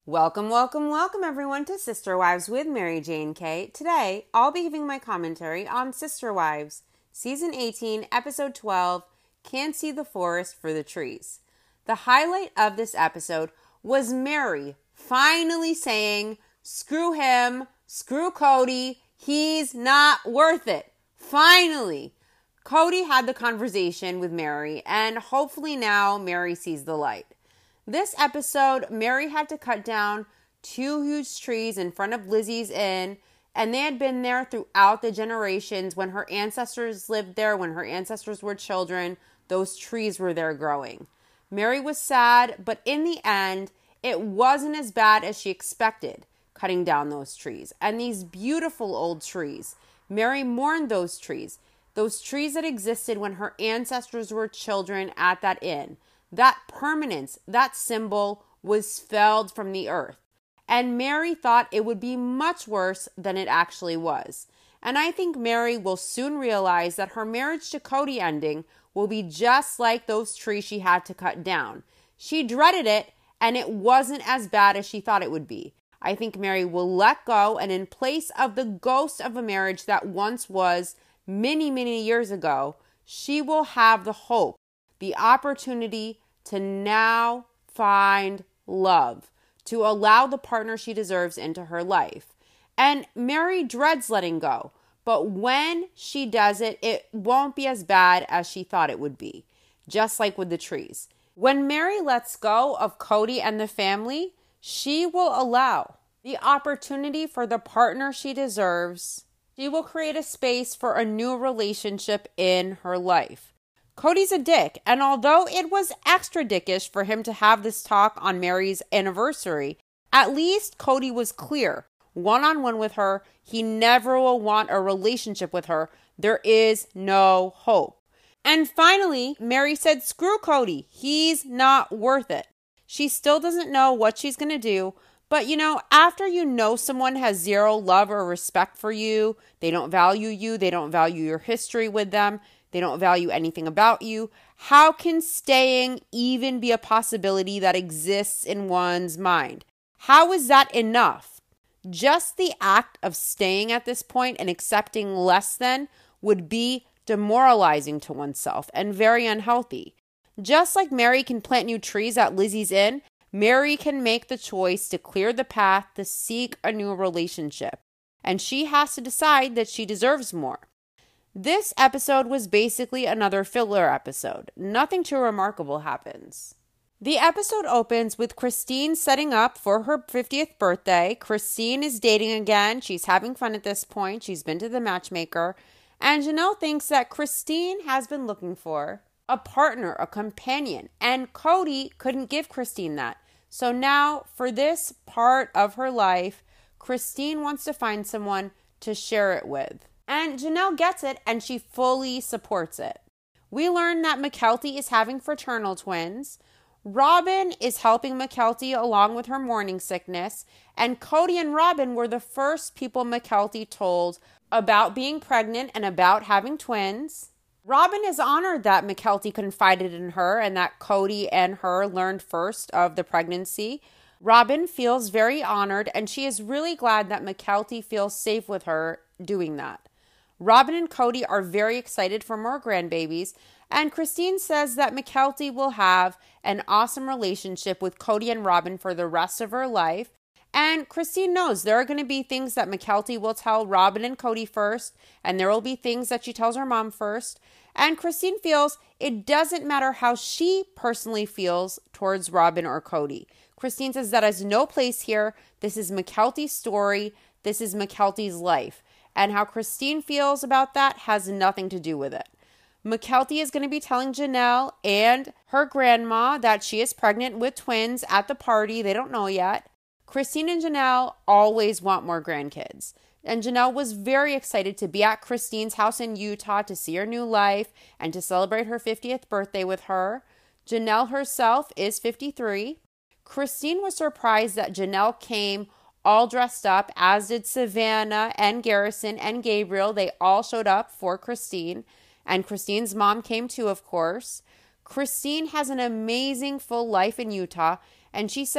Welcome, welcome, welcome everyone to Sister Wives with Mary Jane K. Today, I'll be giving my commentary on Sister Wives, Season 18, Episode 12, Can't See the Forest for the Trees. The highlight of this episode was Mary finally saying, screw him, screw Cody, he's not worth it. Finally! Cody had the conversation with Mary, and hopefully now Mary sees the light. This episode, Mary had to cut down 2 huge trees in front of Lizzie's Inn, and they had been there throughout the generations. When her ancestors lived there, when her ancestors were children, those trees were there growing. Mary was sad, but in the end, it wasn't as bad as she expected, cutting down those trees. And these beautiful old trees, Mary mourned those trees that existed when her ancestors were children at that inn. That permanence, that symbol was felled from the earth. And Mary thought it would be much worse than it actually was. And I think Mary will soon realize that her marriage to Cody ending will be just like those trees she had to cut down. She dreaded it, and it wasn't as bad as she thought it would be. I think Mary will let go, and in place of the ghost of a marriage that once was many, many years ago, she will have the hope, the opportunity to now find love, to allow the partner she deserves into her life. And Mary dreads letting go, but when she does it, it won't be as bad as she thought it would be, just like with the trees. When Mary lets go of Cody and the family, she will allow the opportunity for the partner she deserves. She will create a space for a new relationship in her life. Cody's a dick, and although it was extra dickish for him to have this talk on Mary's anniversary, at least Cody was clear, one-on-one with her. He never will want a relationship with her. There is no hope. And finally, Mary said, screw Cody. He's not worth it. She still doesn't know what she's going to do, but after someone has zero love or respect for you, they don't value you, they don't value your history with them, they don't value anything about you. How can staying even be a possibility that exists in one's mind? How is that enough? Just the act of staying at this point and accepting less than would be demoralizing to oneself and very unhealthy. Just like Mary can plant new trees at Lizzie's Inn, Mary can make the choice to clear the path to seek a new relationship. And she has to decide that she deserves more. This episode was basically another filler episode. Nothing too remarkable happens. The episode opens with Christine setting up for her 50th birthday. Christine is dating again. She's having fun at this point. She's been to the matchmaker. And Janelle thinks that Christine has been looking for a partner, a companion. And Cody couldn't give Christine that. So now, for this part of her life, Christine wants to find someone to share it with. And Janelle gets it, and she fully supports it. We learn that Mykelti is having fraternal twins. Robin is helping Mykelti along with her morning sickness. And Cody and Robin were the first people Mykelti told about being pregnant and about having twins. Robin is honored that Mykelti confided in her and that Cody and her learned first of the pregnancy. Robin feels very honored, and she is really glad that Mykelti feels safe with her doing that. Robin and Cody are very excited for more grandbabies, and Christine says that Mykelti will have an awesome relationship with Cody and Robin for the rest of her life. And Christine knows there are going to be things that Mykelti will tell Robin and Cody first, and there will be things that she tells her mom first. And Christine feels it doesn't matter how she personally feels towards Robin or Cody. Christine says that has no place here. This is Mykelti's story. This is Mykelti's life. And how Christine feels about that has nothing to do with it. Mykelti is going to be telling Janelle and her grandma that she is pregnant with twins at the party. They don't know yet. Christine and Janelle always want more grandkids. And Janelle was very excited to be at Christine's house in Utah to see her new life and to celebrate her 50th birthday with her. Janelle herself is 53. Christine was surprised that Janelle came all dressed up, as did Savannah and Garrison and Gabriel. They all showed up for Christine. And Christine's mom came too, of course. Christine has an amazing full life in Utah, and she says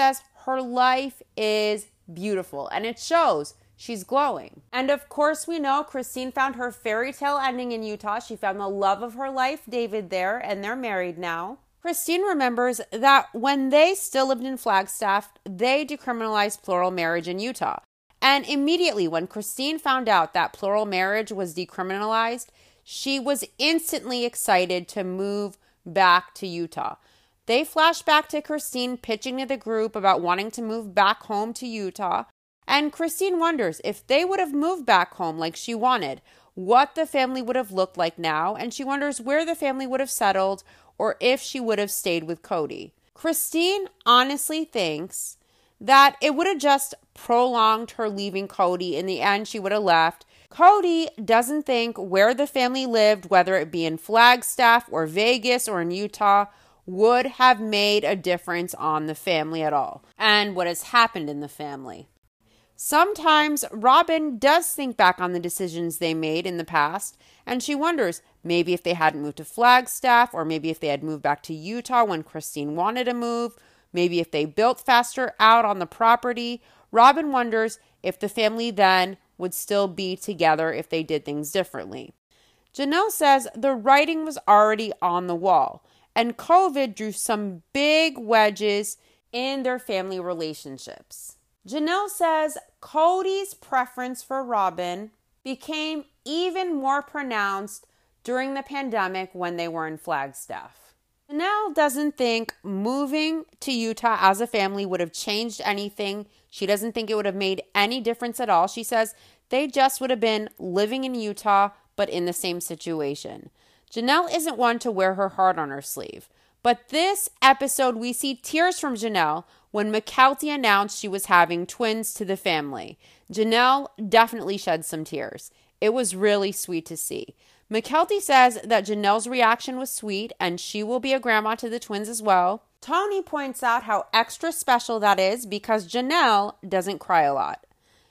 her life is beautiful, and it shows. She's glowing. And of course, we know Christine found her fairy tale ending in Utah. She found the love of her life, David, there, and they're married now. Christine remembers that when they still lived in Flagstaff, they decriminalized plural marriage in Utah. And immediately when Christine found out that plural marriage was decriminalized, she was instantly excited to move back to Utah. They flash back to Christine pitching to the group about wanting to move back home to Utah. And Christine wonders if they would have moved back home like she wanted, what the family would have looked like now. And she wonders where the family would have settled or if she would have stayed with Cody. Christine honestly thinks that it would have just prolonged her leaving Cody. In the end, she would have left. Cody doesn't think where the family lived, whether it be in Flagstaff or Vegas or in Utah, would have made a difference on the family at all and what has happened in the family. Sometimes Robin does think back on the decisions they made in the past, and she wonders maybe if they hadn't moved to Flagstaff, or maybe if they had moved back to Utah when Christine wanted to move, maybe if they built faster out on the property. Robin wonders if the family then would still be together if they did things differently. Janelle says the writing was already on the wall, and COVID drew some big wedges in their family relationships. Janelle says Cody's preference for Robin became even more pronounced during the pandemic when they were in Flagstaff. Janelle doesn't think moving to Utah as a family would have changed anything. She doesn't think it would have made any difference at all. She says they just would have been living in Utah, but in the same situation. Janelle isn't one to wear her heart on her sleeve. But this episode, we see tears from Janelle when Mykelti announced she was having twins to the family. Janelle definitely shed some tears. It was really sweet to see. Mykelti says that Janelle's reaction was sweet and she will be a grandma to the twins as well. Tony points out how extra special that is because Janelle doesn't cry a lot.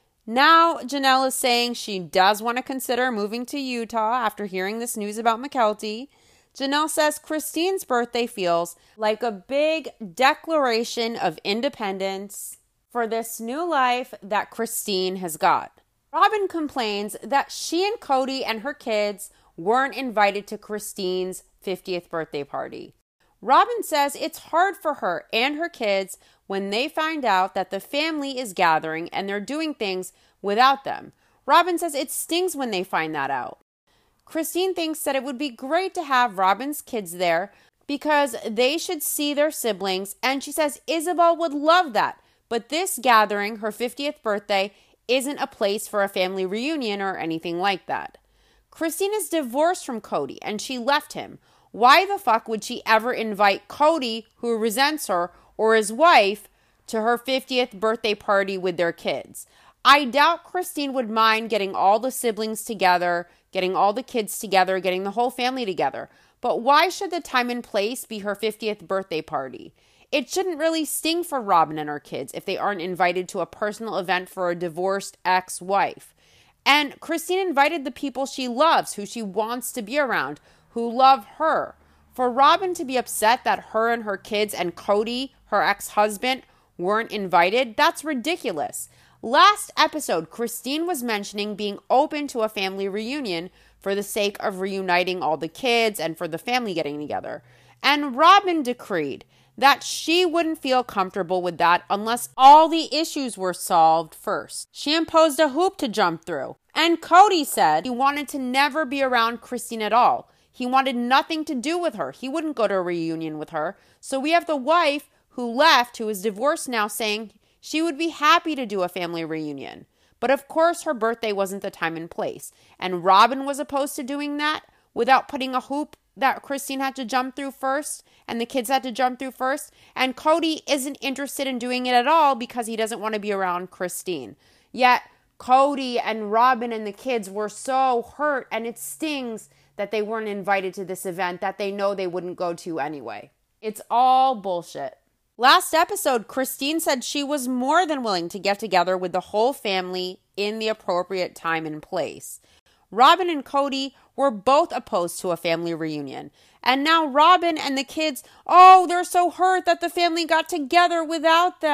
Now Janelle is saying she does want to consider moving to Utah after hearing this news about Mykelti. Janelle says Christine's birthday feels like a big declaration of independence for this new life that Christine has got. Robin complains that she and Cody and her kids weren't invited to Christine's 50th birthday party. Robin says it's hard for her and her kids when they find out that the family is gathering and they're doing things without them. Robin says it stings when they find that out. Christine thinks that it would be great to have Robin's kids there because they should see their siblings, and she says Isabel would love that. But this gathering, her 50th birthday, isn't a place for a family reunion or anything like that. Christine is divorced from Cody and she left him. Why the fuck would she ever invite Cody, who resents her, or his wife, to her 50th birthday party with their kids? I doubt Christine would mind getting all the siblings together, getting all the kids together, getting the whole family together. But why should the time and place be her 50th birthday party? It shouldn't really sting for Robin and her kids if they aren't invited to a personal event for a divorced ex-wife. And Christine invited the people she loves, who she wants to be around, who love her. For Robin to be upset that her and her kids and Cody, her ex-husband, weren't invited, that's ridiculous. Last episode, Christine was mentioning being open to a family reunion for the sake of reuniting all the kids and for the family getting together. And Robin decreed that she wouldn't feel comfortable with that unless all the issues were solved first. She imposed a hoop to jump through. And Cody said he wanted to never be around Christine at all. He wanted nothing to do with her. He wouldn't go to a reunion with her. So we have the wife who left, who is divorced now, saying she would be happy to do a family reunion. But of course, her birthday wasn't the time and place. And Robin was opposed to doing that without putting a hoop that Christine had to jump through first and the kids had to jump through first. And Cody isn't interested in doing it at all because he doesn't want to be around Christine. Yet Cody and Robin and the kids were so hurt, and it stings that they weren't invited to this event that they know they wouldn't go to anyway. It's all bullshit. Last episode, Christine said she was more than willing to get together with the whole family in the appropriate time and place. Robin and Cody were both opposed to a family reunion. And now Robin and the kids, they're so hurt that the family got together without them.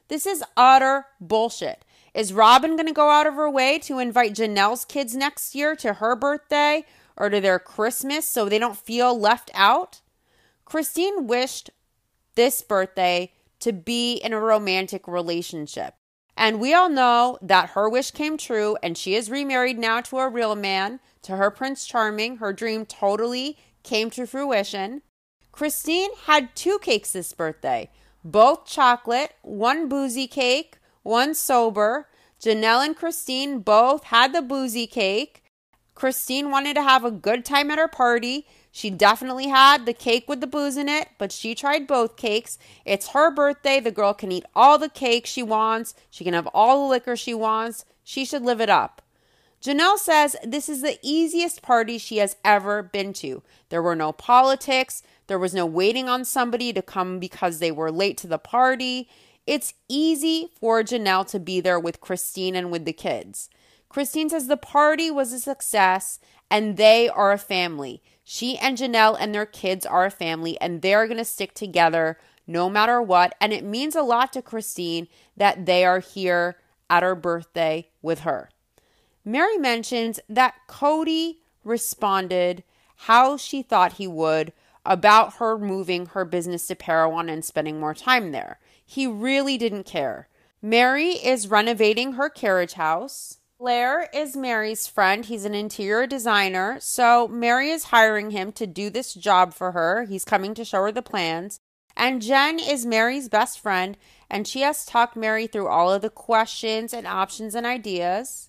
This is utter bullshit. Is Robin going to go out of her way to invite Janelle's kids next year to her birthday or to their Christmas so they don't feel left out? Christine wished this birthday to be in a romantic relationship. And we all know that her wish came true, and she is remarried now to a real man, to her Prince Charming. Her dream totally came to fruition. Christine had 2 cakes this birthday, both chocolate, one boozy cake, one sober. Janelle and Christine both had the boozy cake. Christine wanted to have a good time at her party. She definitely had the cake with the booze in it, but she tried both cakes. It's her birthday. The girl can eat all the cake she wants. She can have all the liquor she wants. She should live it up. Janelle says this is the easiest party she has ever been to. There were no politics. There was no waiting on somebody to come because they were late to the party. It's easy for Janelle to be there with Christine and with the kids. Christine says the party was a success and they are a family. She and Janelle and their kids are a family and they're going to stick together no matter what. And it means a lot to Christine that they are here at her birthday with her. Mary mentions that Cody responded how she thought he would about her moving her business to Parowan and spending more time there. He really didn't care. Mary is renovating her carriage house. Blair is Mary's friend. He's an interior designer. So Mary is hiring him to do this job for her. He's coming to show her the plans. And Jen is Mary's best friend. And she has talked Mary through all of the questions and options and ideas.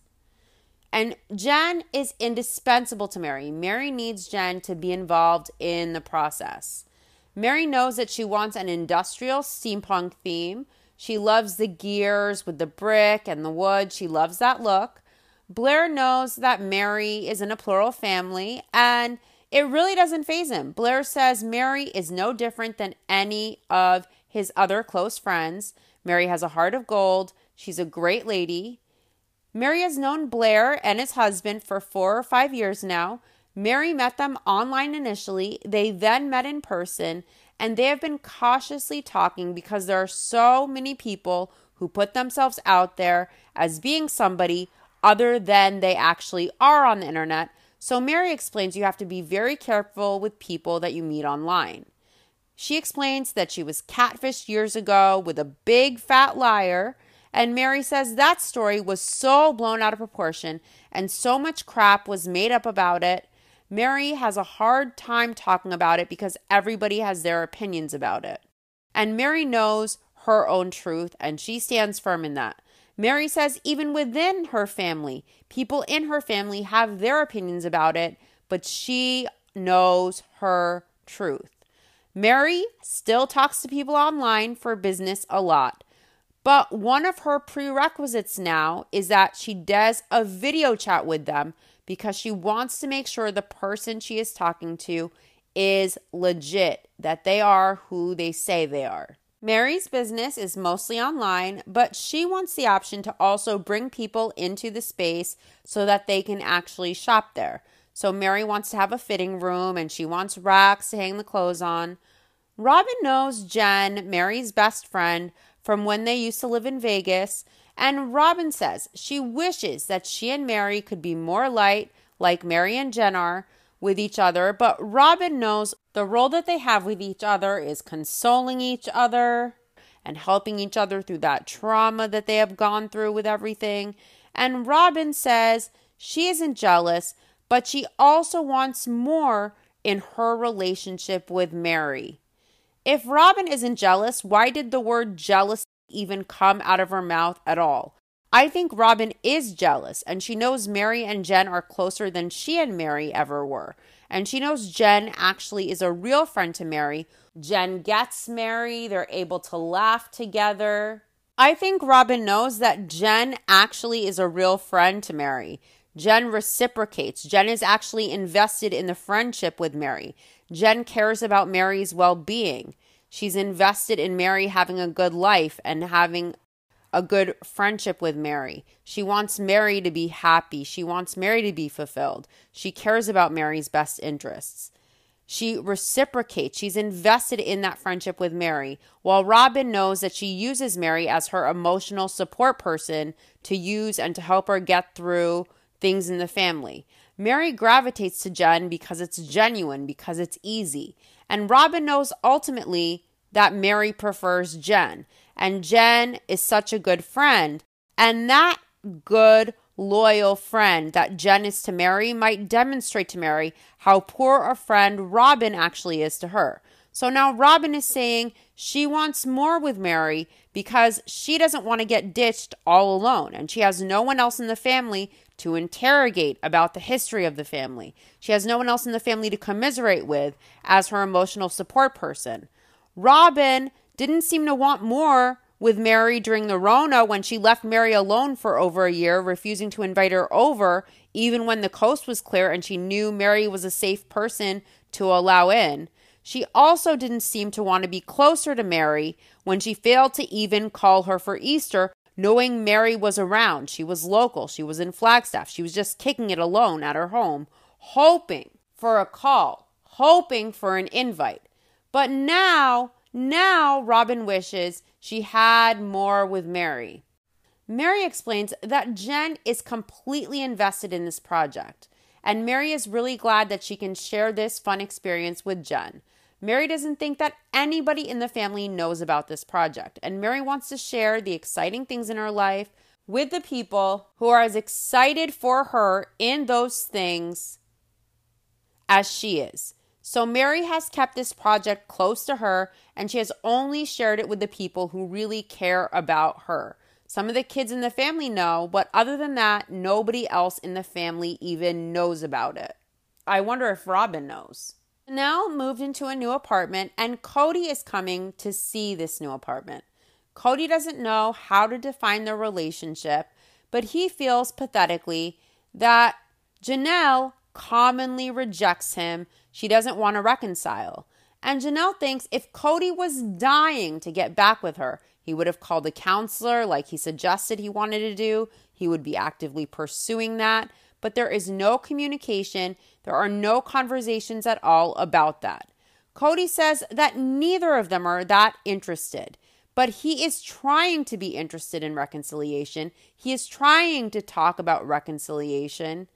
And Jen is indispensable to Mary. Mary needs Jen to be involved in the process. Mary knows that she wants an industrial steampunk theme. She loves the gears with the brick and the wood. She loves that look. Blair knows that Mary is in a plural family, and it really doesn't faze him. Blair says Mary is no different than any of his other close friends. Mary has a heart of gold. She's a great lady. Mary has known Blair and his husband for 4 or 5 years now. Mary met them online initially. They then met in person, and they have been cautiously talking because there are so many people who put themselves out there as being somebody other than they actually are on the internet. So Mary explains you have to be very careful with people that you meet online. She explains that she was catfished years ago with a big fat liar. And Mary says that story was so blown out of proportion and so much crap was made up about it. Mary has a hard time talking about it because everybody has their opinions about it. And Mary knows her own truth and she stands firm in that. Mary says even within her family, people in her family have their opinions about it, but she knows her truth. Mary still talks to people online for business a lot. But one of her prerequisites now is that she does a video chat with them because she wants to make sure the person she is talking to is legit, that they are who they say they are. Mary's business is mostly online, but she wants the option to also bring people into the space so that they can actually shop there. So Mary wants to have a fitting room and she wants racks to hang the clothes on. Robin knows Jen, Mary's best friend, from when they used to live in Vegas, and Robin says she wishes that she and Mary could be more light like Mary and Jen are with each other, but Robin knows the role that they have with each other is consoling each other and helping each other through that trauma that they have gone through with everything. And Robin says she isn't jealous, but she also wants more in her relationship with Mary. If Robin isn't jealous, why did the word jealous even come out of her mouth at all? I think Robin is jealous, and she knows Mary and Jen are closer than she and Mary ever were. And she knows Jen actually is a real friend to Mary. Jen gets Mary. They're able to laugh together. I think Robin knows that Jen actually is a real friend to Mary. Jen reciprocates. Jen is actually invested in the friendship with Mary. Jen cares about Mary's well-being. She's invested in Mary having a good life and having a good friendship with Mary. She wants Mary to be happy. She wants Mary to be fulfilled. She cares about Mary's best interests. She reciprocates. She's invested in that friendship with Mary, while Robin knows that she uses Mary as her emotional support person to use and to help her get through things in the family. Mary gravitates to Jen because it's genuine, because it's easy. And Robin knows ultimately that Mary prefers Jen. And Jen is such a good friend. And that good, loyal friend that Jen is to Mary might demonstrate to Mary how poor a friend Robin actually is to her. So now Robin is saying she wants more with Mary because she doesn't want to get ditched all alone. And she has no one else in the family to interrogate about the history of the family. She has no one else in the family to commiserate with as her emotional support person. Robin didn't seem to want more with Mary during the Rona when she left Mary alone for over a year, refusing to invite her over, even when the coast was clear and she knew Mary was a safe person to allow in. She also didn't seem to want to be closer to Mary when she failed to even call her for Easter, knowing Mary was around. She was local. She was in Flagstaff. She was just kicking it alone at her home, hoping for a call, hoping for an invite. But now Robin wishes she had more with Mary. Mary explains that Jen is completely invested in this project, and Mary is really glad that she can share this fun experience with Jen. Mary doesn't think that anybody in the family knows about this project, and Mary wants to share the exciting things in her life with the people who are as excited for her in those things as she is. So Mary has kept this project close to her, and she has only shared it with the people who really care about her. Some of the kids in the family know, but other than that, nobody else in the family even knows about it. I wonder if Robin knows. Janelle moved into a new apartment, and Cody is coming to see this new apartment. Cody doesn't know how to define their relationship, but he feels pathetically that Janelle commonly rejects him. She doesn't want to reconcile. And Janelle thinks if Cody was dying to get back with her, he would have called a counselor like he suggested he wanted to do. He would be actively pursuing that. But there is no communication. There are no conversations at all about that. Cody says that neither of them are that interested, but he is trying to be interested in reconciliation. He is trying to talk about reconciliation.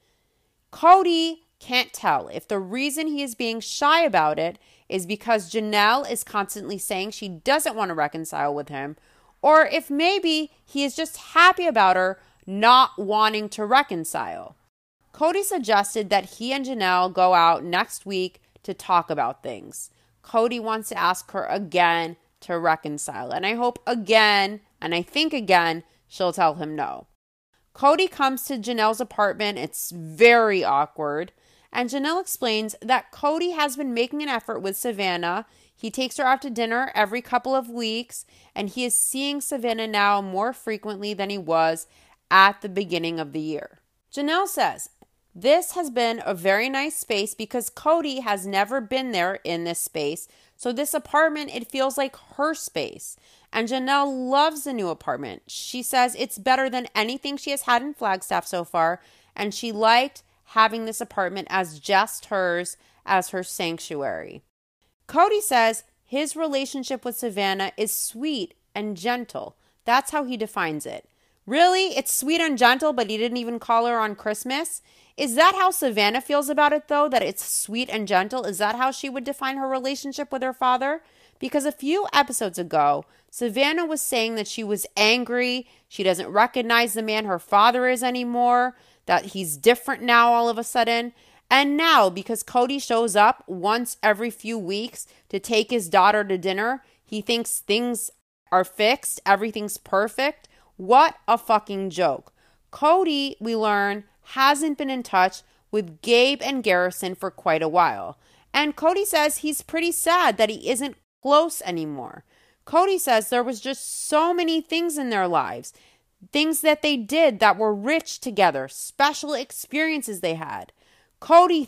Cody can't tell if the reason he is being shy about it is because Janelle is constantly saying she doesn't want to reconcile with him, or if maybe he is just happy about her not wanting to reconcile. Cody suggested that he and Janelle go out next week to talk about things. Cody wants to ask her again to reconcile. And I hope again, and I think again, she'll tell him no. Cody comes to Janelle's apartment. It's very awkward. And Janelle explains that Cody has been making an effort with Savannah. He takes her out to dinner every couple of weeks, and he is seeing Savannah now more frequently than he was at the beginning of the year. Janelle says, this has been a very nice space because Cody has never been there in this space. So this apartment, it feels like her space. And Janelle loves the new apartment. She says it's better than anything she has had in Flagstaff so far. And she liked having this apartment as just hers, as her sanctuary. Cody says his relationship with Savannah is sweet and gentle. That's how he defines it. Really? It's sweet and gentle, but he didn't even call her on Christmas? Is that how Savannah feels about it, though, that it's sweet and gentle? Is that how she would define her relationship with her father? Because a few episodes ago, Savannah was saying that she was angry, she doesn't recognize the man her father is anymore, that he's different now all of a sudden. And now, because Cody shows up once every few weeks to take his daughter to dinner, he thinks things are fixed, everything's perfect. What a fucking joke. Cody, we learn, hasn't been in touch with Gabe and Garrison for quite a while. And Cody says he's pretty sad that he isn't close anymore. Cody says there was just so many things in their lives, things that they did that were rich together, special experiences they had. Cody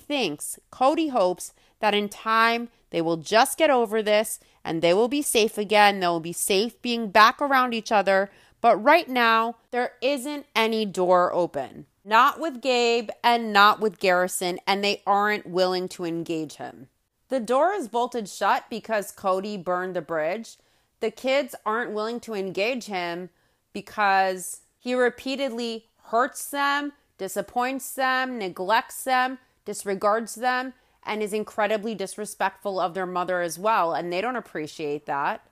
hopes that in time they will just get over this and they will be safe again. They will be safe being back around each other. But right now, there isn't any door open. Not with Gabe and not with Garrison, and they aren't willing to engage him. The door is bolted shut because Cody burned the bridge. The kids aren't willing to engage him because he repeatedly hurts them, disappoints them, neglects them, disregards them, and is incredibly disrespectful of their mother as well, and they don't appreciate that.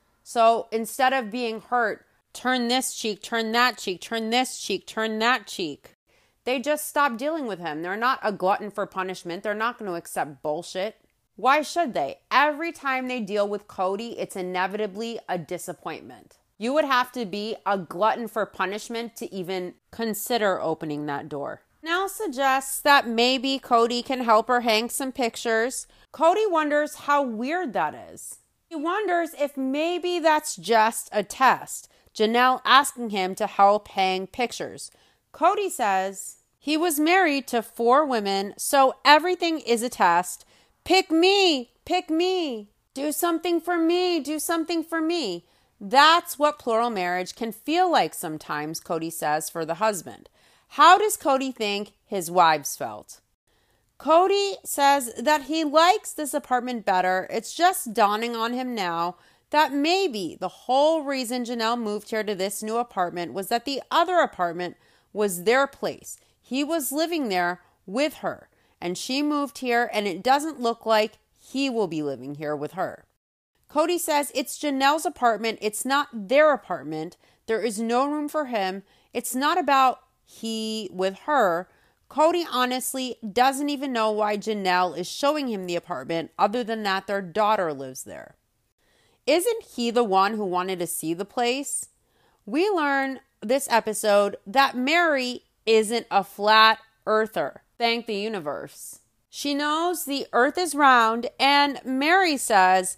So instead of being hurt, turn this cheek, turn that cheek, turn this cheek, turn that cheek. They just stop dealing with him. They're not a glutton for punishment. They're not going to accept bullshit. Why should they? Every time they deal with Cody, it's inevitably a disappointment. You would have to be a glutton for punishment to even consider opening that door. Nell suggests that maybe Cody can help her hang some pictures. Cody wonders how weird that is. He wonders if maybe that's just a test. Janelle asking him to help hang pictures. Cody says he was married to 4 women, so everything is a test. Pick me, pick me. Do something for me, do something for me. That's what plural marriage can feel like sometimes, Cody says for the husband. How does Cody think his wives felt? Cody says that he likes this apartment better. It's just dawning on him now that maybe the whole reason Janelle moved here to this new apartment was that the other apartment was their place. He was living there with her, and she moved here, and it doesn't look like he will be living here with her. Cody says it's Janelle's apartment. It's not their apartment. There is no room for him. It's not about he with her. Cody honestly doesn't even know why Janelle is showing him the apartment other than that their daughter lives there. Isn't he the one who wanted to see the place? We learn this episode that Mary isn't a flat earther. Thank the universe. She knows the earth is round, and Mary says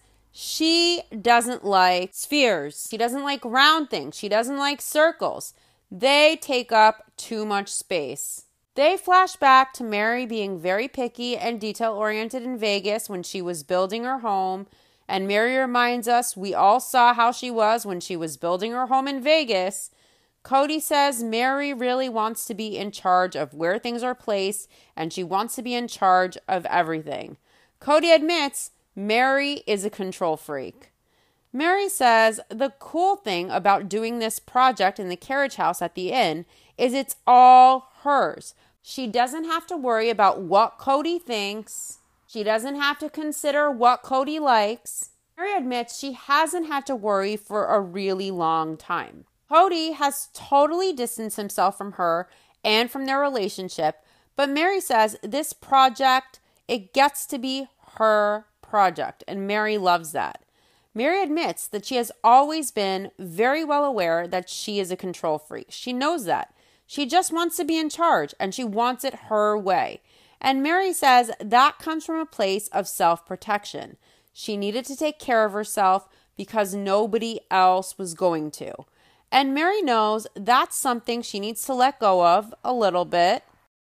she doesn't like spheres. She doesn't like round things. She doesn't like circles. They take up too much space. They flash back to Mary being very picky and detail-oriented in Vegas when she was building her home. And Mary reminds us we all saw how she was when she was building her home in Vegas. Cody says Mary really wants to be in charge of where things are placed, and she wants to be in charge of everything. Cody admits Mary is a control freak. Mary says the cool thing about doing this project in the carriage house at the inn is it's all hers. She doesn't have to worry about what Cody thinks. She doesn't have to consider what Cody likes. Mary admits she hasn't had to worry for a really long time. Cody has totally distanced himself from her and from their relationship, but Mary says this project, it gets to be her project, and Mary loves that. Mary admits that she has always been very well aware that she is a control freak. She knows that. She just wants to be in charge, and she wants it her way. And Mary says that comes from a place of self-protection. She needed to take care of herself because nobody else was going to. And Mary knows that's something she needs to let go of a little bit.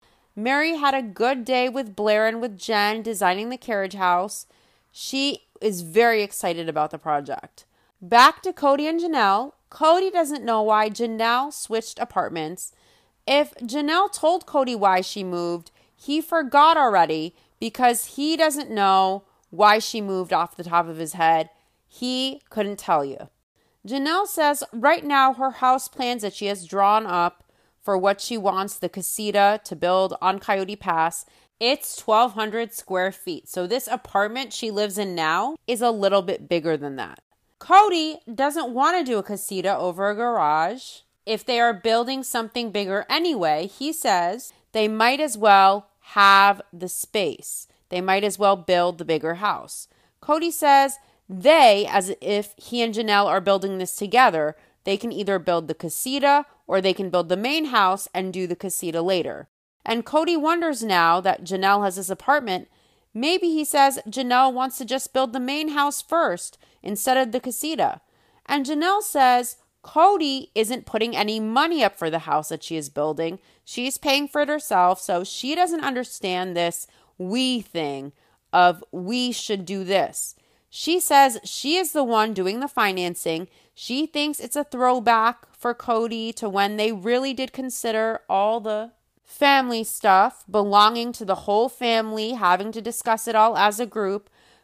Mary had a good day with Blair and with Jen designing the carriage house. She is very excited about the project. Back to Cody and Janelle. Cody doesn't know why Janelle switched apartments. If Janelle told Cody why she moved, he forgot already because he doesn't know why she moved off the top of his head. He couldn't tell you. Janelle says right now her house plans that she has drawn up for what she wants the casita to build on Coyote Pass, it's 1,200 square feet. So this apartment she lives in now is a little bit bigger than that. Cody doesn't want to do a casita over a garage. If they are building something bigger anyway, he says they might as well have the space. They might as well build the bigger house. Cody says they, as if he and Janelle are building this together, they can either build the casita or they can build the main house and do the casita later. And Cody wonders now that Janelle has this apartment, maybe he says Janelle wants to just build the main house first instead of the casita. And Janelle says Cody isn't putting any money up for the house that she is building. She's paying for it herself, so she doesn't understand this we thing of we should do this. She says she is the one doing the financing. She thinks it's a throwback for Cody to when they really did consider all the family stuff belonging to the whole family, having to discuss it all as a group.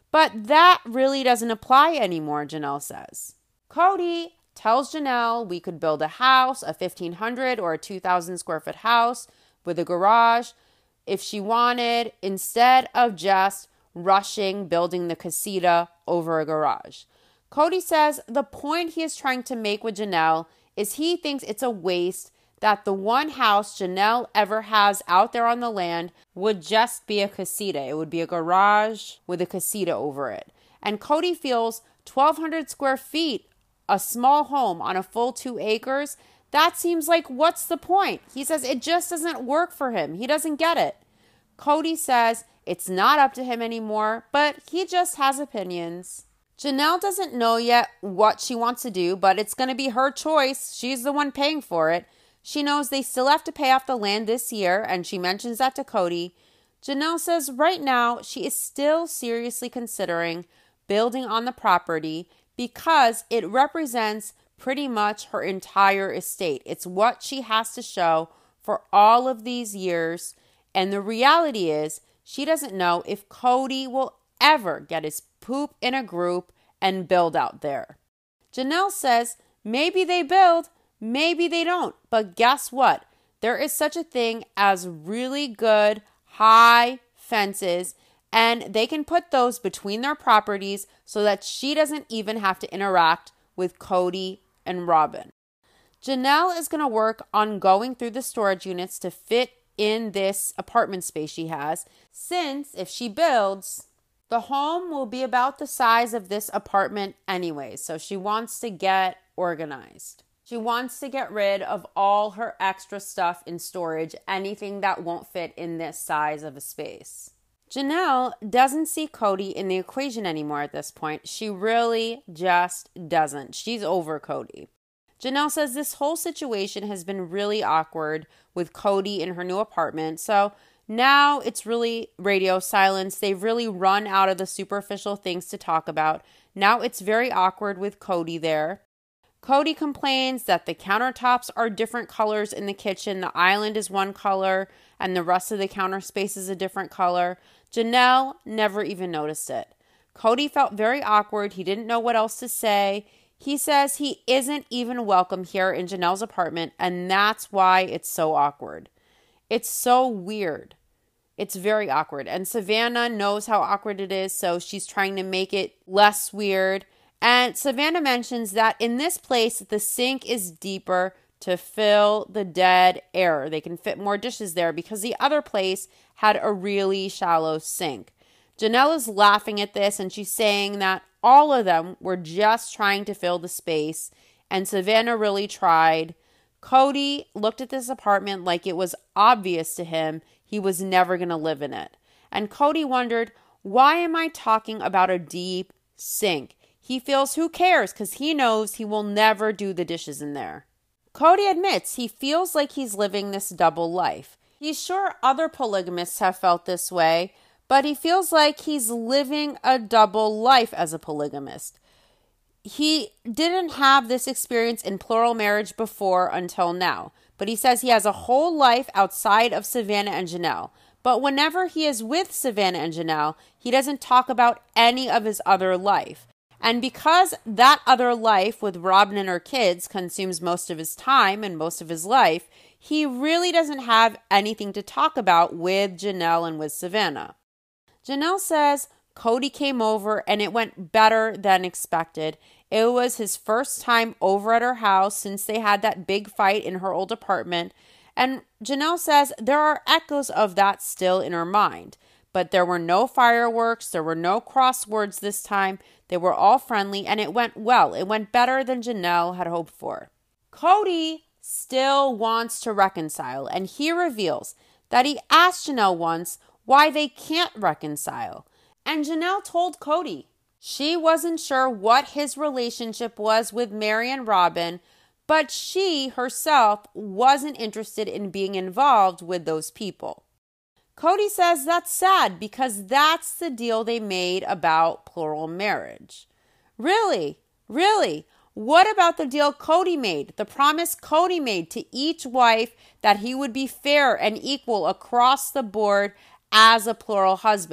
But that really doesn't apply anymore, Janelle says. Cody tells Janelle we could build a house, a 1,500 or a 2,000 square foot house with a garage if she wanted, instead of just rushing building the casita over a garage. Cody says the point he is trying to make with Janelle is he thinks it's a waste that the one house Janelle ever has out there on the land would just be a casita. It would be a garage with a casita over it. And Cody feels 1,200 square feet, a small home on a full 2 acres, that seems like what's the point? He says it just doesn't work for him. He doesn't get it. Cody says it's not up to him anymore, but he just has opinions. Janelle doesn't know yet what she wants to do, but it's going to be her choice. She's the one paying for it. She knows they still have to pay off the land this year, and she mentions that to Cody. Janelle says right now she is still seriously considering building on the property because it represents pretty much her entire estate. It's what she has to show for all of these years. And the reality is she doesn't know if Cody will ever get his poop in a group and build out there. Janelle says maybe they build, maybe they don't. But guess what? There is such a thing as really good high fences, and they can put those between their properties so that she doesn't even have to interact with Cody and Robin. Janelle is going to work on going through the storage units to fit in this apartment space she has, since if she builds, the home will be about the size of this apartment anyway. So she wants to get organized. She wants to get rid of all her extra stuff in storage, anything that won't fit in this size of a space. Janelle doesn't see Cody in the equation anymore at this point. She really just doesn't. She's over Cody. Janelle says this whole situation has been really awkward with Cody in her new apartment. So now it's really radio silence. They've really run out of the superficial things to talk about. Now it's very awkward with Cody there. Cody complains that the countertops are different colors in the kitchen. The island is one color and the rest of the counter space is a different color. Janelle never even noticed it. Cody felt very awkward. He didn't know what else to say. He says he isn't even welcome here in Janelle's apartment, and that's why it's so awkward. It's so weird. It's very awkward. And Savannah knows how awkward it is, so she's trying to make it less weird. And Savannah mentions that in this place, the sink is deeper to fill the dead air. They can fit more dishes there because the other place had a really shallow sink. Janelle is laughing at this, and she's saying that all of them were just trying to fill the space, and Savannah really tried. Cody looked at this apartment like it was obvious to him he was never going to live in it. And Cody wondered, why am I talking about a deep sink? He feels who cares because he knows he will never do the dishes in there. Cody admits he feels like he's living this double life. He's sure other polygamists have felt this way, but he feels like he's living a double life as a polygamist. He didn't have this experience in plural marriage before until now, but he says he has a whole life outside of Savannah and Janelle. But whenever he is with Savannah and Janelle, he doesn't talk about any of his other life. And because that other life with Robin and her kids consumes most of his time and most of his life, he really doesn't have anything to talk about with Janelle and with Savannah. Janelle says Cody came over and it went better than expected. It was his first time over at her house since they had that big fight in her old apartment. And Janelle says there are echoes of that still in her mind. But there were no fireworks, there were no crosswords this time. They were all friendly and it went well. It went better than Janelle had hoped for. Cody still wants to reconcile, and he reveals that he asked Janelle once why they can't reconcile. And Janelle told Cody she wasn't sure what his relationship was with Mary and Robin, but she herself wasn't interested in being involved with those people. Cody says that's sad because that's the deal they made about plural marriage. Really? Really? What about the deal Cody made, the promise Cody made to each wife that he would be fair and equal across the board as a plural husband?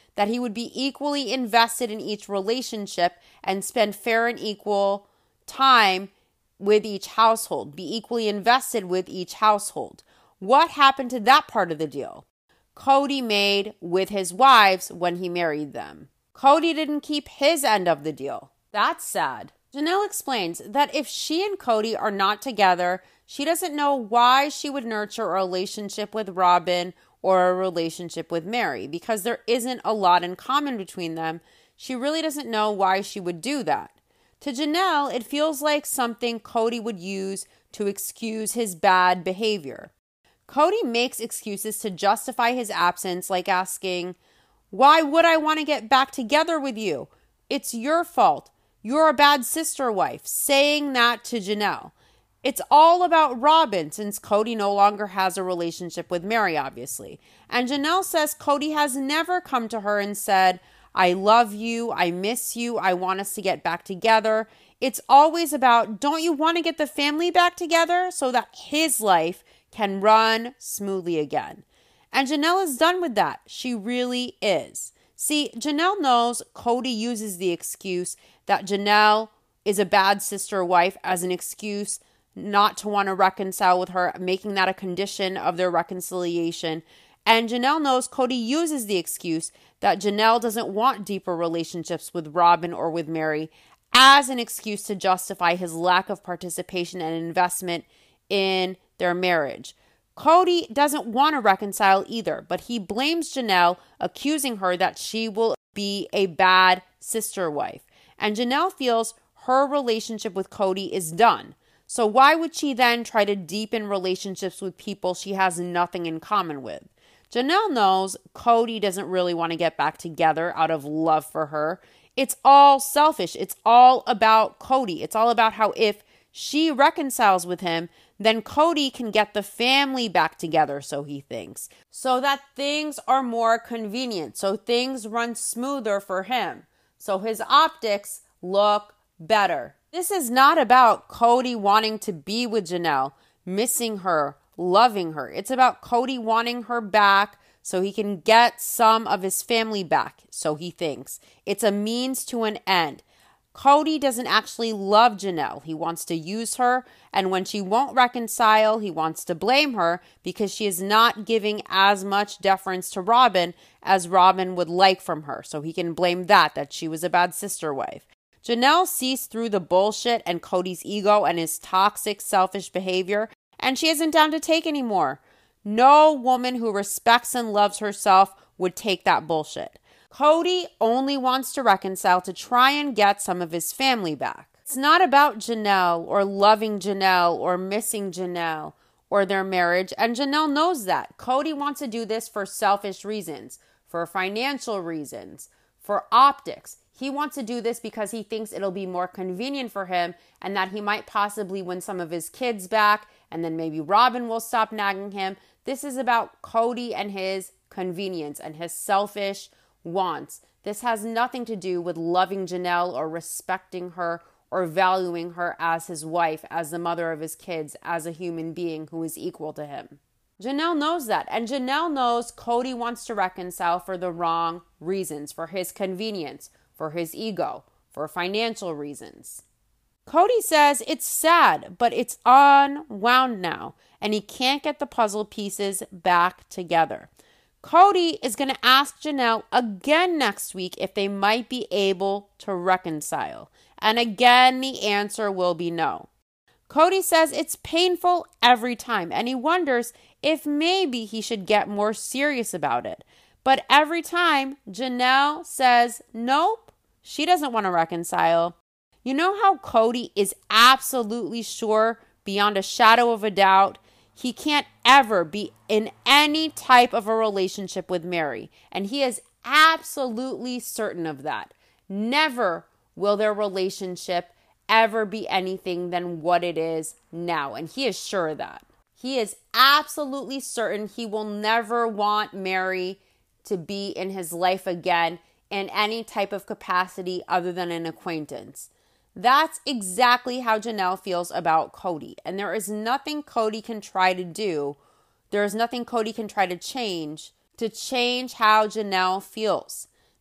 that he would be equally invested in each relationship and spend fair and equal time with each household, be equally invested with each household. What happened to that part of the deal Cody made with his wives when he married them? Cody didn't keep his end of the deal. That's sad. Janelle explains that if she and Cody are not together, she doesn't know why she would nurture a relationship with Robin or a relationship with Mary, because there isn't a lot in common between them. She really doesn't know why she would do that. To Janelle, it feels like something Cody would use to excuse his bad behavior. Cody makes excuses to justify his absence, like asking, "Why would I want to get back together with you? It's your fault. You're a bad sister wife," saying that to Janelle. It's all about Robin, since Cody no longer has a relationship with Mary, obviously. And Janelle says Cody has never come to her and said, "I love you, I miss you, I want us to get back together." It's always about, don't you want to get the family back together so that his life can run smoothly again? And Janelle is done with that. She really is. See, Janelle knows Cody uses the excuse that Janelle is a bad sister wife as an excuse not to want to reconcile with her, making that a condition of their reconciliation. And Janelle knows Cody uses the excuse that Janelle doesn't want deeper relationships with Robin or with Mary as an excuse to justify his lack of participation and investment in their marriage. Cody doesn't want to reconcile either, but he blames Janelle, accusing her that she will be a bad sister wife. And Janelle feels her relationship with Cody is done. So why would she then try to deepen relationships with people she has nothing in common with? Janelle knows Cody doesn't really want to get back together out of love for her. It's all selfish. It's all about Cody. It's all about how if she reconciles with him, then Cody can get the family back together, so he thinks, so that things are more convenient, so things run smoother for him, so his optics look better. This is not about Cody wanting to be with Janelle, missing her, loving her. It's about Cody wanting her back so he can get some of his family back, so he thinks. It's a means to an end. Cody doesn't actually love Janelle. He wants to use her, and when she won't reconcile, he wants to blame her because she is not giving as much deference to Robin as Robin would like from her. So he can blame that she was a bad sister wife. Janelle sees through the bullshit and Cody's ego and his toxic, selfish behavior, and she isn't down to take anymore. No woman who respects and loves herself would take that bullshit. Cody only wants to reconcile to try and get some of his family back. It's not about Janelle or loving Janelle or missing Janelle or their marriage, and Janelle knows that. Cody wants to do this for selfish reasons, for financial reasons, for optics. He wants to do this because he thinks it'll be more convenient for him and that he might possibly win some of his kids back, and then maybe Robin will stop nagging him. This is about Cody and his convenience and his selfish wants. This has nothing to do with loving Janelle or respecting her or valuing her as his wife, as the mother of his kids, as a human being who is equal to him. Janelle knows that, and Janelle knows Cody wants to reconcile for the wrong reasons, for his convenience, for his ego, for financial reasons. Cody says it's sad, but it's unwound now, and he can't get the puzzle pieces back together. Cody is going to ask Janelle again next week if they might be able to reconcile. And again, the answer will be no. Cody says it's painful every time, and he wonders if maybe he should get more serious about it. But every time, Janelle says nope, she doesn't want to reconcile. You know how Cody is absolutely sure, beyond a shadow of a doubt, he can't ever be in any type of a relationship with Mary. And he is absolutely certain of that. Never will their relationship ever be anything than what it is now. And he is sure of that. He is absolutely certain he will never want Mary to be in his life again in any type of capacity other than an acquaintance. That's exactly how Janelle feels about Cody. And there is nothing Cody can try to do. There is nothing Cody can try to change how Janelle feels.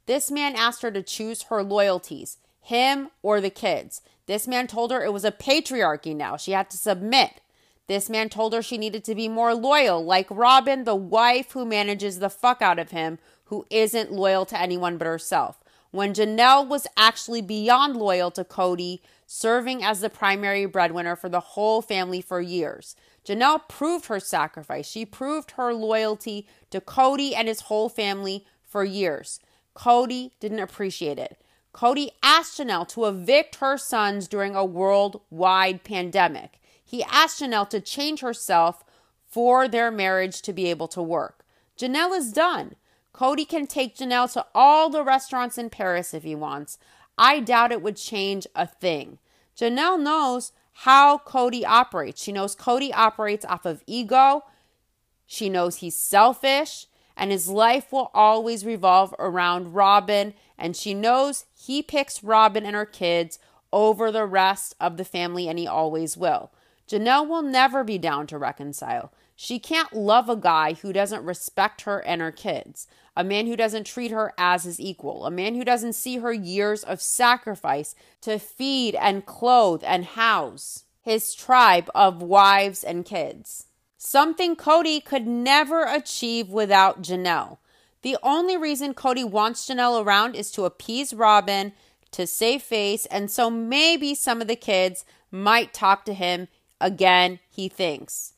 This man asked her to choose her loyalties, him or the kids. This man told her it was a patriarchy now. She had to submit. This man told her she needed to be more loyal, like Robin, the wife who manages the fuck out of him, who isn't loyal to anyone but herself. When Janelle was actually beyond loyal to Cody, serving as the primary breadwinner for the whole family for years. Janelle proved her sacrifice. She proved her loyalty to Cody and his whole family for years. Cody didn't appreciate it. Cody asked Janelle to evict her sons during a worldwide pandemic. He asked Janelle to change herself for their marriage to be able to work. Janelle is done. Cody can take Janelle to all the restaurants in Paris if he wants. I doubt it would change a thing. Janelle knows how Cody operates. She knows Cody operates off of ego. She knows he's selfish, and his life will always revolve around Robin, and she knows he picks Robin and her kids over the rest of the family, and he always will. Janelle will never be down to reconcile. She can't love a guy who doesn't respect her and her kids, a man who doesn't treat her as his equal, a man who doesn't see her years of sacrifice to feed and clothe and house his tribe of wives and kids. Something Cody could never achieve without Janelle. The only reason Cody wants Janelle around is to appease Robin, to save face, and so maybe some of the kids might talk to him again, he thinks.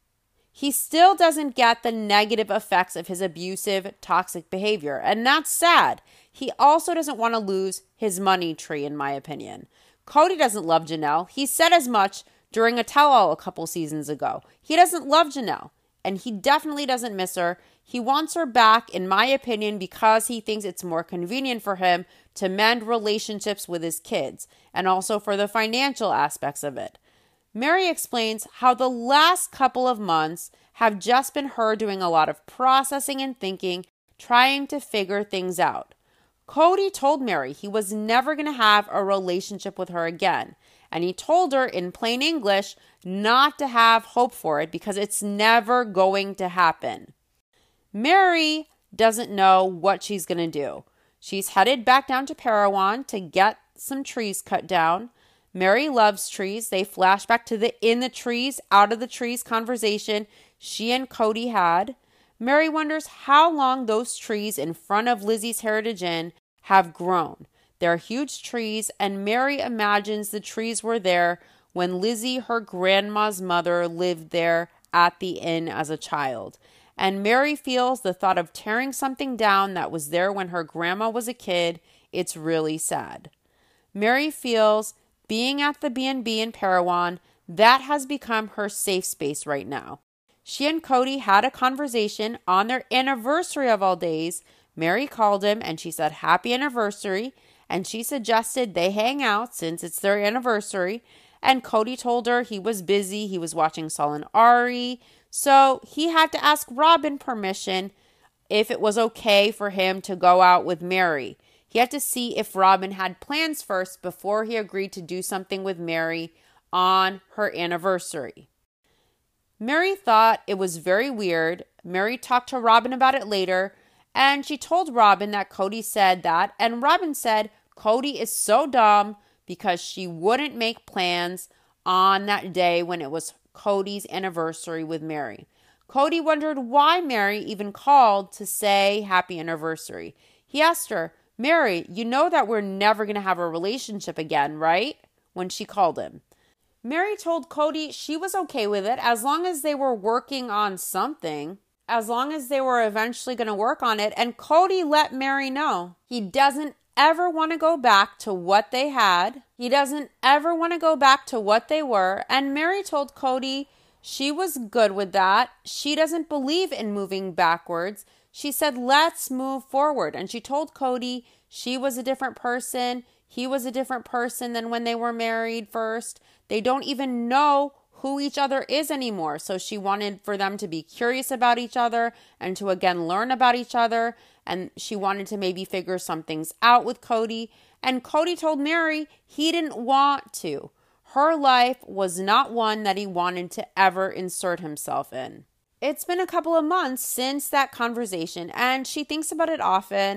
He still doesn't get the negative effects of his abusive, toxic behavior, and that's sad. He also doesn't want to lose his money tree, in my opinion. Cody doesn't love Janelle. He said as much during a tell-all a couple seasons ago. He doesn't love Janelle, and he definitely doesn't miss her. He wants her back, in my opinion, because he thinks it's more convenient for him to mend relationships with his kids, and also for the financial aspects of it. Mary explains how the last couple of months have just been her doing a lot of processing and thinking, trying to figure things out. Cody told Mary he was never going to have a relationship with her again, and he told her in plain English not to have hope for it because it's never going to happen. Mary doesn't know what she's going to do. She's headed back down to Parowan to get some trees cut down. Mary loves trees. They flash back to the in the trees, out of the trees conversation she and Cody had. Mary wonders how long those trees in front of Lizzie's Heritage Inn have grown. They're huge trees, and Mary imagines the trees were there when Lizzie, her grandma's mother, lived there at the inn as a child. And Mary feels the thought of tearing something down that was there when her grandma was a kid, it's really sad. Mary feels being at the B&B in Parowan, that has become her safe space right now. She and Cody had a conversation on their anniversary of all days. Mary called him and she said, "Happy anniversary." And she suggested they hang out since it's their anniversary. And Cody told her he was busy. He was watching Saul and Ari. So he had to ask Robin permission if it was okay for him to go out with Mary. He had to see if Robin had plans first before he agreed to do something with Mary on her anniversary. Mary thought it was very weird. Mary talked to Robin about it later, and she told Robin that Cody said that, and Robin said Cody is so dumb because she wouldn't make plans on that day when it was Cody's anniversary with Mary. Cody wondered why Mary even called to say happy anniversary. He asked her, "Mary, you know that we're never going to have a relationship again, right?" When she called him. Mary told Cody she was okay with it as long as they were working on something, as long as they were eventually going to work on it. And Cody let Mary know he doesn't ever want to go back to what they had. He doesn't ever want to go back to what they were. And Mary told Cody she was good with that. She doesn't believe in moving backwards. She said, let's move forward. And she told Cody she was a different person. He was a different person than when they were married first. They don't even know who each other is anymore. So she wanted for them to be curious about each other and to again learn about each other. And she wanted to maybe figure some things out with Cody. And Cody told Mary he didn't want to. Her life was not one that he wanted to ever insert himself in. It's been a couple of months since that conversation, and she thinks about it often.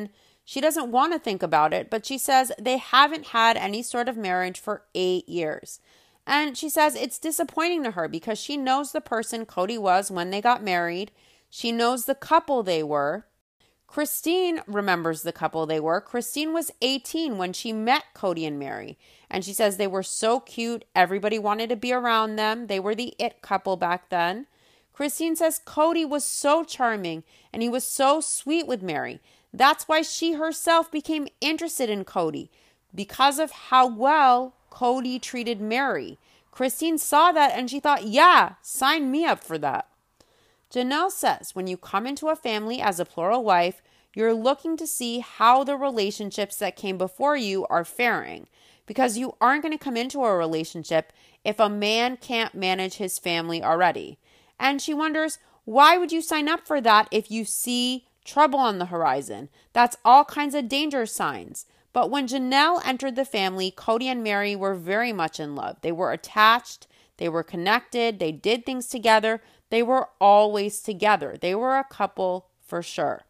She doesn't want to think about it, but she says they haven't had any sort of marriage for 8 years. And she says it's disappointing to her because she knows the person Cody was when they got married. She knows the couple they were. Christine remembers the couple they were. Christine was 18 when she met Cody and Mary. And she says they were so cute. Everybody wanted to be around them. They were the it couple back then. Christine says Cody was so charming and he was so sweet with Mary. That's why she herself became interested in Cody, because of how well Cody treated Mary. Christine saw that and she thought, yeah, sign me up for that. Janelle says when you come into a family as a plural wife, you're looking to see how the relationships that came before you are faring, because you aren't going to come into a relationship if a man can't manage his family already. And she wonders, why would you sign up for that if you see trouble on the horizon? That's all kinds of danger signs. But when Janelle entered the family, Cody and Mary were very much in love. They were attached. They were connected. They did things together. They were always together. They were a couple for sure.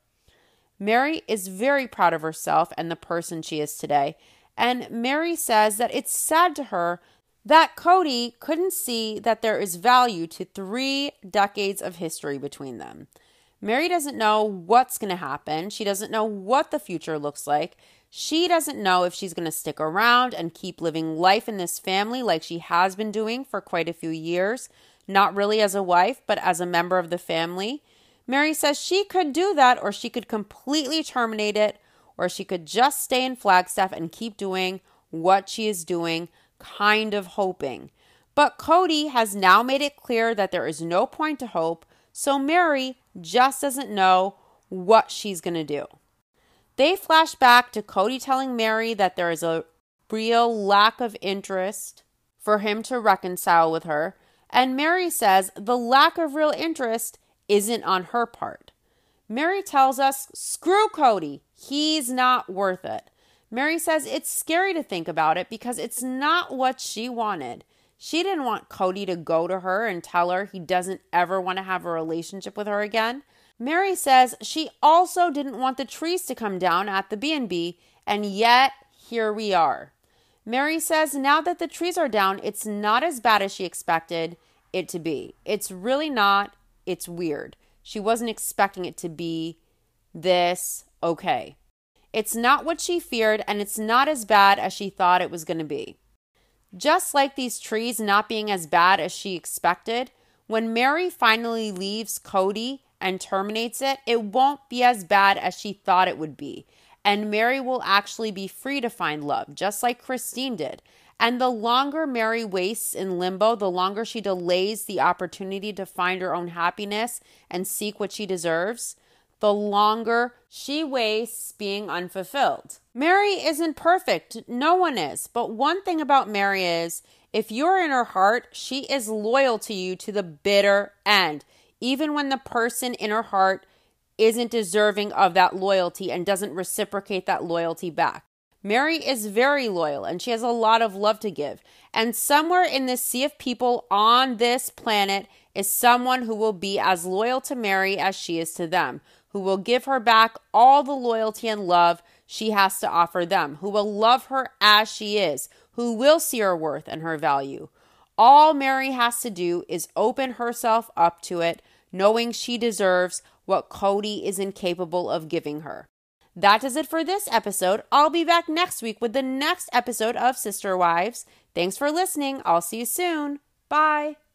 Mary is very proud of herself and the person she is today. And Mary says that it's sad to her that Cody couldn't see that there is value to 3 decades of history between them. Mary doesn't know what's going to happen. She doesn't know what the future looks like. She doesn't know if she's going to stick around and keep living life in this family like she has been doing for quite a few years, not really as a wife, but as a member of the family. Mary says she could do that, or she could completely terminate it, or she could just stay in Flagstaff and keep doing what she is doing, kind of hoping. But Cody has now made it clear that there is no point to hope, so Mary just doesn't know what she's going to do. They flash back to Cody telling Mary that there is a real lack of interest for him to reconcile with her, and Mary says the lack of real interest isn't on her part. Mary tells us, screw Cody, he's not worth it. Mary says it's scary to think about it because it's not what she wanted. She didn't want Cody to go to her and tell her he doesn't ever want to have a relationship with her again. Mary says she also didn't want the trees to come down at the B&B, and yet here we are. Mary says now that the trees are down, it's not as bad as she expected it to be. It's really not. It's weird. She wasn't expecting it to be this okay. It's not what she feared, and it's not as bad as she thought it was going to be. Just like these trees not being as bad as she expected, when Mary finally leaves Cody and terminates it, it won't be as bad as she thought it would be. And Mary will actually be free to find love, just like Christine did. And the longer Mary wastes in limbo, the longer she delays the opportunity to find her own happiness and seek what she deserves, the longer she wastes being unfulfilled. Mary isn't perfect. No one is. But one thing about Mary is, if you're in her heart, she is loyal to you to the bitter end, even when the person in her heart isn't deserving of that loyalty and doesn't reciprocate that loyalty back. Mary is very loyal and she has a lot of love to give. And somewhere in this sea of people on this planet is someone who will be as loyal to Mary as she is to them, who will give her back all the loyalty and love she has to offer them, who will love her as she is, who will see her worth and her value. All Mary has to do is open herself up to it, knowing she deserves what Cody is incapable of giving her. That is it for this episode. I'll be back next week with the next episode of Sister Wives. Thanks for listening. I'll see you soon. Bye.